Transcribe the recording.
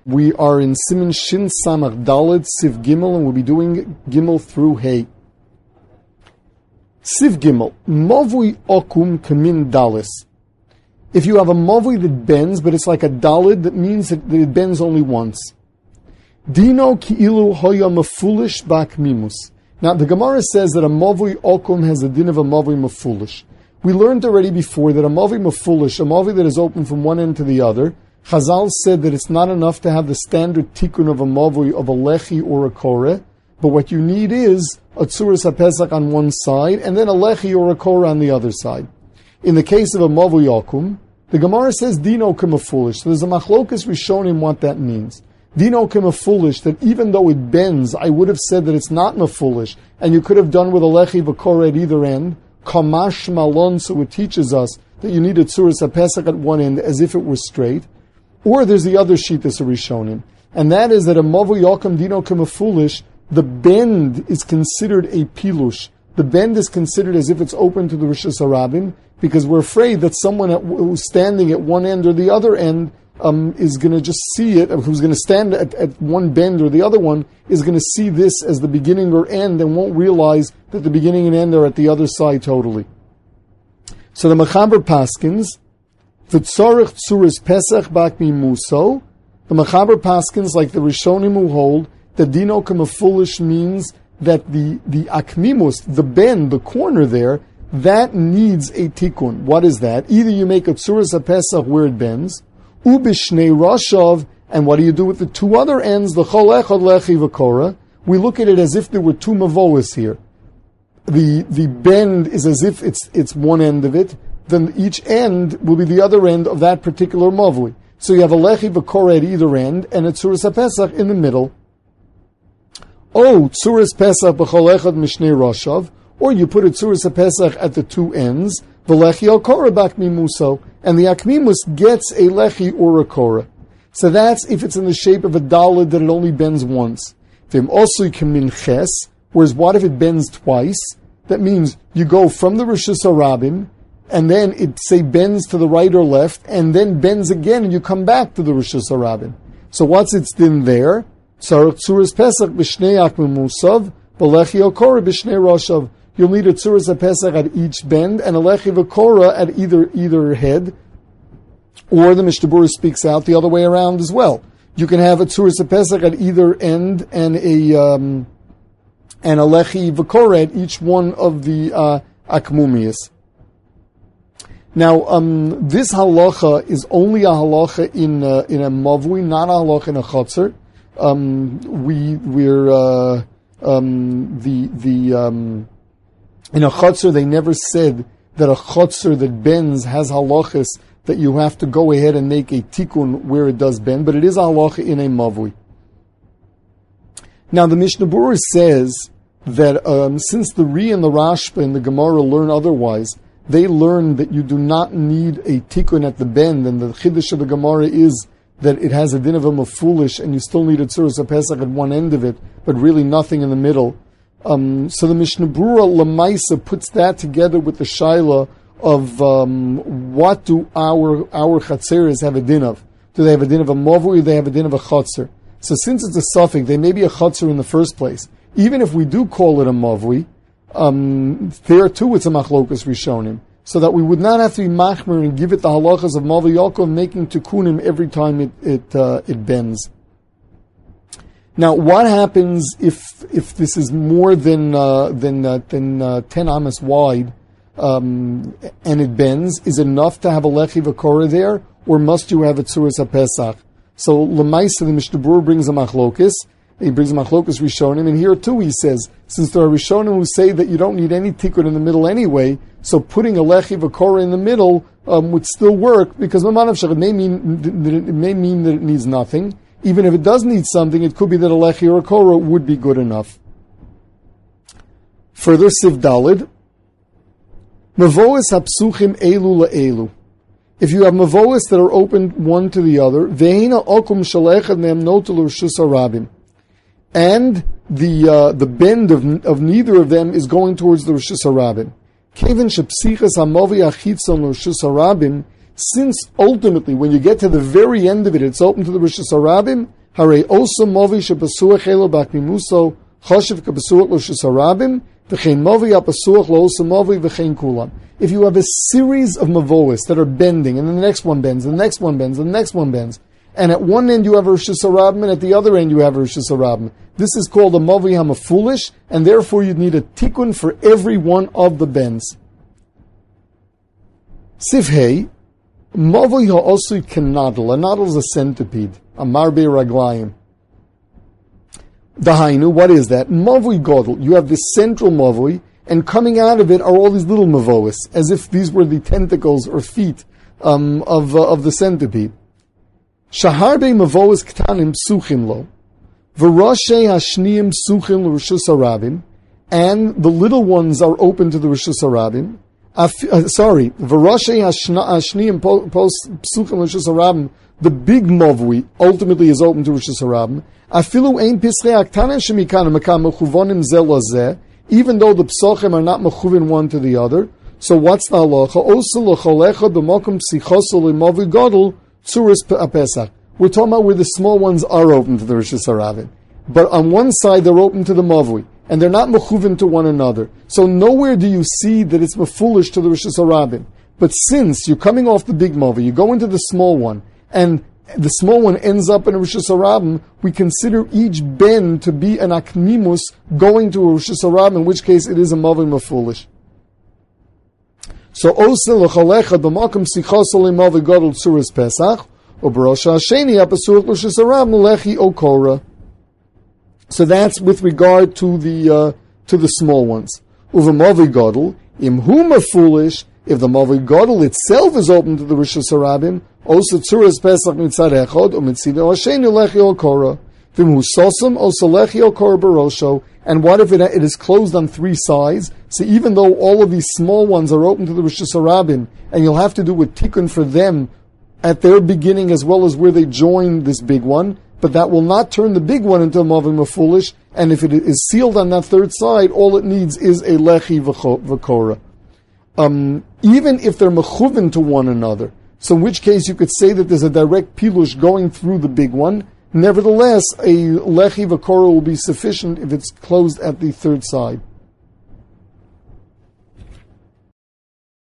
We are in Siman Shin Samach Daled Siv Gimel, and we'll be doing Gimel through Hey. Siv Gimel, Mavui Okum Kamin Dalis. If you have a Mavui that bends, but it's like a Daled, that means that it bends only once. Dino Ki'ilu Hoya Mafulish Bak Mimus. Now, the Gemara says that a Mavui Okum has the din of a Mavui Mafulish. We learned already before that a Mavui Mafulish, a Mavui that is open from one end to the other, Chazal said that it's not enough to have the standard tikkun of a mavui of a lechi or a koreh, but what you need is a tzuras HaPesach on one side and then a lechi or a koreh on the other side. In the case of a mavui okum, the Gemara says dino kema foolish. So there's a machlokas rishonim what that means. Dino kema foolish, that even though it bends, I would have said that it's not foolish, and you could have done with a lechi v'koreh at either end. Kamash malon, so it teaches us that you need a tzuras HaPesach at one end as if it were straight. Or there's the other sheet that's a Rishonim, and that is that a Mavu Yokum Dino Kema Foolish, the bend is considered a pilush. The bend is considered as if it's open to the Rishus Harabim, because we're afraid that someone who's standing at one end or the other end is going to just see it, who's going to stand at one bend or the other one, is going to see this as the beginning or end and won't realize that the beginning and end are at the other side totally. So the Mechaber Paskins, V'tzorich tzuras Pesach bak mimuso. The Mechaber Paskins, like the Rishonim who hold that dino kema foolish means that the akmimus, the bend, the corner there, that needs a tikkun. What is that? Either you make a tzuras Pesach where it bends, ubishnei rashav, and what do you do with the two other ends? The chol echad lechi v'korah. We look at it as if there were two mavoas here. The bend is as if it's one end of it. Then each end will be the other end of that particular mavui. So you have a lechi v'koreh at either end and a tzuras HaPesach in the middle. Oh, tzuras Pesach b'chol echad mishnei rashav, or you put a tzuras HaPesach at the two ends, v'lechi al koreh bak mimuso, and the akmimus gets a lechi or a koreh. So that's if it's in the shape of a daled that it only bends once. V'im also kamin ches, whereas what if it bends twice? That means you go from the Rishus Harabim, and then it, say, bends to the right or left, and then bends again, and you come back to the Rishus Harabim. So what's its din there? Tzuras Pesach b'shnei akmimusav, b'lechi okora b'shnei roshav. You'll need a Tzuras Pesach at each bend, and a lechi v'korah at either head. Or the Mishnah Berurah speaks out the other way around as well. You can have a Tzuras Pesach at either end, and a lechi v'korah at each one of the akmumias. Now, this halacha is only a halacha in a mavui, not a halacha in a chotzer. In a chotzer, they never said that a chotzer that bends has halachas that you have to go ahead and make a tikkun where it does bend, but it is a halacha in a mavui. Now, the Mishnah Berurah says that since the Ri and the Rashba and the Gemara learn otherwise, they learn that you do not need a tikkun at the bend, and the chiddush of the Gemara is that it has a din of a mafulish, and you still need a tzuras HaPesach at one end of it, but really nothing in the middle. So the Mishnah Berurah Lamaisa puts that together with the shaila of what do our chatzeres have a din of? Do they have a din of a mavui, or do they have a din of a chatzer? So since it's a suffix, they may be a chatzer in the first place. Even if we do call it a mavui, there too it's a machlokas rishonim, so that we would not have to be machmer and give it the halachas of Mavui Yaakov, making tikkunim every time it bends. Now, what happens if this is more than 10 amas wide and it bends? Is it enough to have a lechi v'korah there, or must you have a tzuras HaPesach? So Lamaisa, the Mishnah Berurah brings a machlokas. He brings machlokas rishonim, and here too he says, since there are rishonim who say that you don't need any tikkun in the middle anyway, so putting a lechi v'korah in the middle would still work, because it may mean that it needs nothing. Even if it does need something, it could be that a lechi or a korah would be good enough. Further, Siv Dalid, Mavois hapsuchim elu la'elu. If you have mavois that are open one to the other, ve'ena okum shalechad me'em notel rishus harabim, and the bend of neither of them is going towards the Rishus Harabim. Kevin shepsichas hamavi achitzon Rishus Harabim, since ultimately, when you get to the very end of it, it's open to the Rosh Hashanah, Hare Osa Movi Shepasuach Elo Bakmimuso Choshev Kapasuach Rosh Hashanah, V'chein Movi Apasuach Lo Osa Movi V'chein Kulam. If you have a series of mavois that are bending, and then the next one bends, and the next one bends, and the next one bends, and at one end you have a Rosh Hashanah, and at the other end you have a Rosh Hashanah. This is called a Movi HaMafulish, and therefore you'd need a tikkun for every one of the bends. Sivhei, Movi HaOsui Kenadal. A nadal is a centipede, a marbe raglayim. Dahainu, what is that? Movi Godel. You have this central Movi, and coming out of it are all these little mavois, as if these were the tentacles or feet of the centipede. Shaharbe mavois ktanim psuchim lo, v'roshei hashniyim psuchim l'Rosh Hashanah, and the little ones are open to the Rosh Hashanah. V'roshei hashniyim psuchim l'Rosh Hashanah, the big mavui ultimately is open to Rosh Hashanah. Afilu ein pischei aktanim shemikan mekam mechuvonim ze lazeh, even though the psochim are not mechuvin one to the other. So what's the halacha? Osa l'cholecha b'mokum psichoso l'movi godel tzuris pesach. We're talking about where the small ones are open to the Rosh Hashanah, but on one side they're open to the mavui, and they're not mechuvin to one another. So nowhere do you see that it's mefulish to the Rosh Hashanah. But since you're coming off the big mavui, you go into the small one, and the small one ends up in a Rosh Hashanah, we consider each ben to be an akmimus going to a Rosh Hashanah, in which case it is a mavui mefulish. So osa l'chalecha b'makom sichos l'mavi gadol tzuris pesach u'barosha hasheni apasuch Rosh Hashanah lechi okora. So that's with regard to the small ones. Uv'mavi gadol imhu mefulish, if the mavi gadol itself is open to the Rosh Hashanah, osa tzuris pesach mitzad echad u'mitzido hasheni lechi okora. V'imhu sosam osa lechi okora barosho. And what if it is closed on three sides? So even though all of these small ones are open to the Rosh Hashanah, and you'll have to do a tikkun for them at their beginning as well as where they join this big one, but that will not turn the big one into a mavim mefulish, and if it is sealed on that third side, all it needs is a lechi v'kora. Even if they're mechuvin to one another, so in which case you could say that there's a direct pilush going through the big one. Nevertheless, a lechi v'kora will be sufficient if it's closed at the third side.